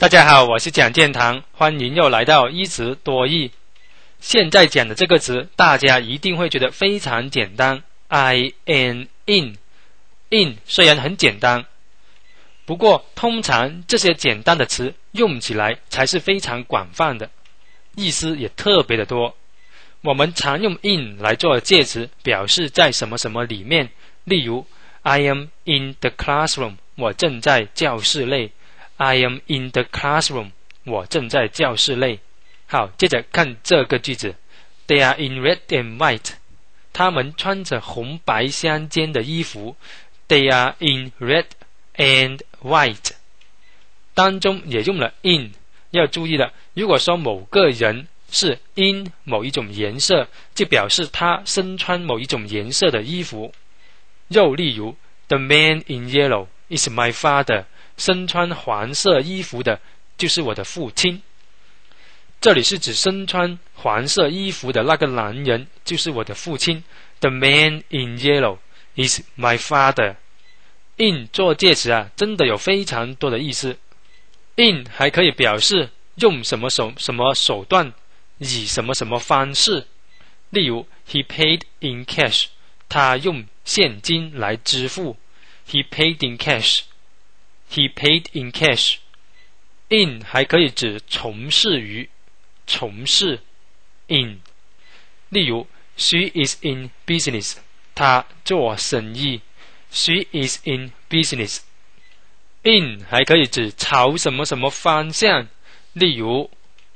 大家好，我是蒋建堂，欢迎又来到一词多义。现在讲的这个词，大家一定会觉得非常简单 ，I N in 虽然很简单，不过通常这些简单的词用起来才是非常广泛的，意思也特别的多。我们常用 in 来做介词，表示在什么什么里面，例如 I am in the classroom， 我正在教室内。I am in the classroom， 我正在教室内。好，接着看这个句子 They are in red and white， 他们穿着红白相间的衣服。They are in red and white， 当中也用了 in， 要注意了，如果说某个人是 in 某一种颜色，就表示他身穿某一种颜色的衣服。又例如 The man in yellow is my father，身穿黄色衣服的就是我的父亲。这里是指身穿黄色衣服的那个男人就是我的父亲。The man in yellow is my father。 in 做介词真的有非常多的意思。 in 还可以表示用什么手段，以什么方式。例如 He paid in cash， 他用现金来支付。 He paid in cash。He paid in cash。 in 还可以指从事于，从事 in。 例如 She is in business， 她做生意。 She is in business。 in 还可以指朝什么方向，例如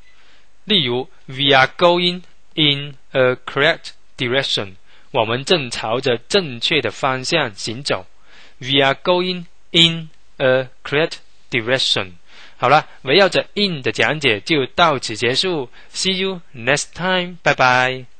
We are going in a correct direction， 我们正朝着正确的方向行走。 We are going in a correct direction。 好了，围绕着 in 的讲解就到此结束。 See you next time， 拜拜。